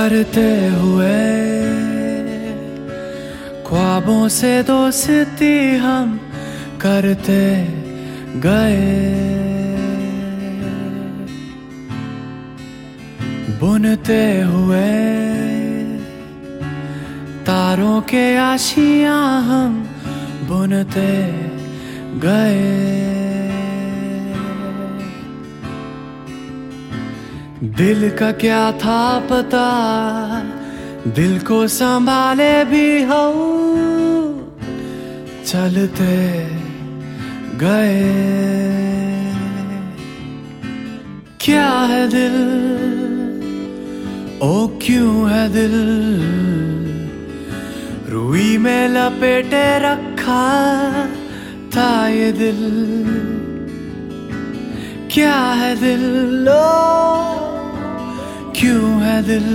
करते हुए ख्वाबों से दोस्ती हम करते गए, बुनते हुए तारों के आशियां हम बुनते गए। दिल का क्या था पता, दिल को संभाले भी हम चलते गए। क्या है दिल, ओ क्यों है दिल, रुई में लपेटे रखा था ये दिल। क्या है दिल, ओ क्यों है दिल,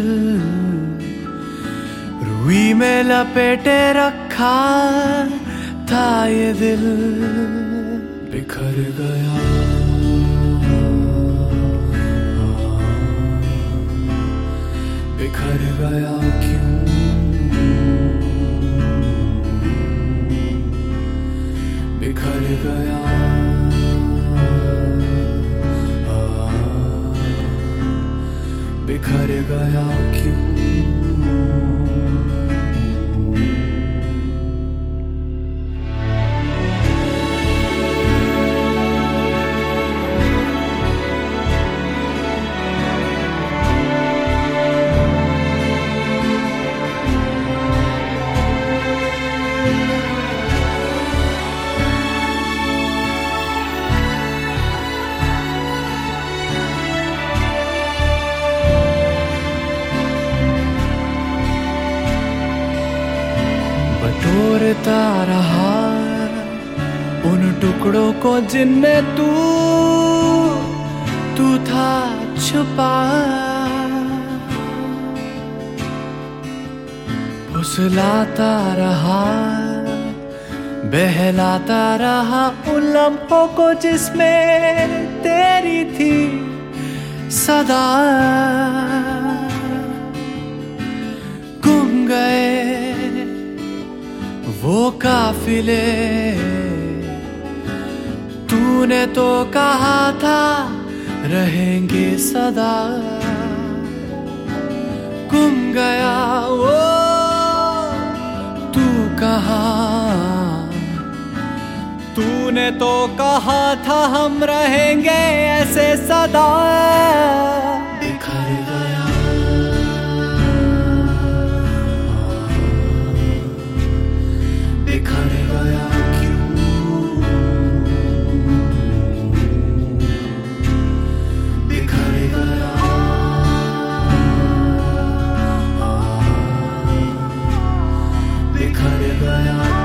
रुई में लपेटे रखा था ये दिल। बिखर गया, बिखर गया क्यों, बिखर गया, बिखर गया क्यों। बटोरता रहा उन टुकड़ों को जिनमें तू था छुपा। फुसलाता रहा, बहलाता रहा उन लम्हों को जिसमें तेरी थी सदा। गुम गए वो काफिले, तूने तो कहा था रहेंगे सदा। गुम गया वो तू कहाँ, तूने तो कहा था हम रहेंगे ऐसे सदा। बिखर गया, बिखर गया क्यों, बिखर गया, बिखर गया।